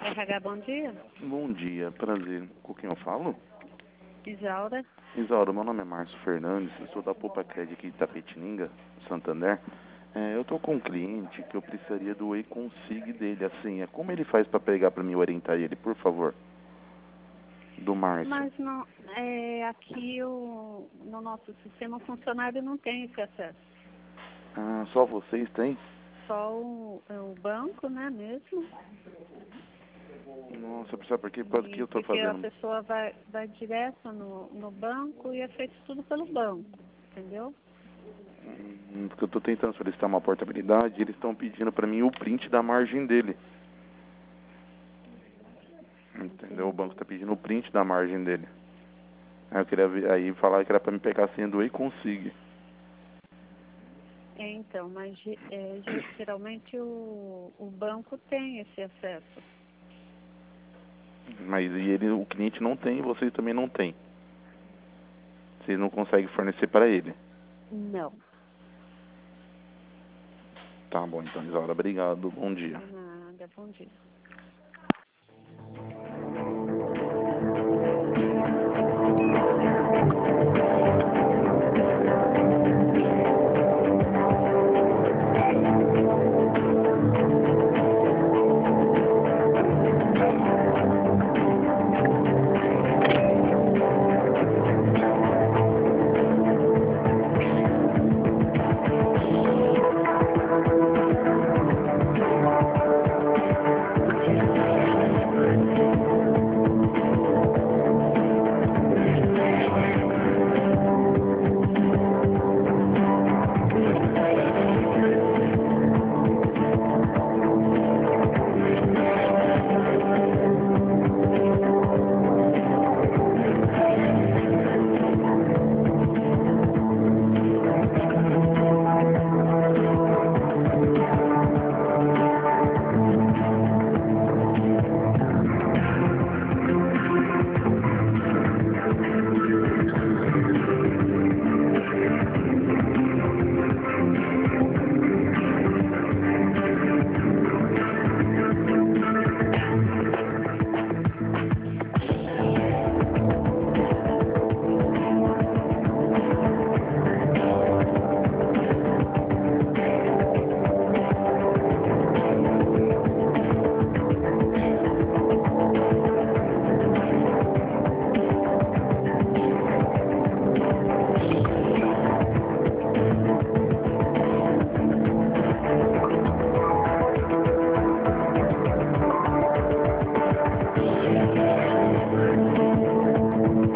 RH, bom dia. Bom dia, prazer. Com quem eu falo? Isaura. Isaura, meu nome é Márcio Fernandes, eu sou da Poupa Cred aqui de Itapetininga, Santander. Eu tô com um cliente que eu precisaria do e-consig dele, assim, como ele faz para pegar para mim orientar ele, por favor? Do Márcio. Mas não, aqui no nosso sistema o funcionário não tem esse acesso. Ah, só vocês têm? Só o banco, né, mesmo. Nossa, sabe por quê? Por causa que eu tô Porque a fazendo... pessoa vai direto no banco e é feito tudo pelo banco, entendeu? Porque eu tô tentando solicitar uma portabilidade e eles estão pedindo para mim o print da margem dele. Entendeu? O banco tá pedindo o print da margem dele. Aí eu queria aí falar que era para me pegar a senha do e-consig. Então, mas geralmente o banco tem esse acesso. Mas o cliente não tem e vocês também não têm. Vocês não conseguem fornecer para ele. Não. Tá bom, então, Isaura. Obrigado. Bom dia. Nada, bom dia.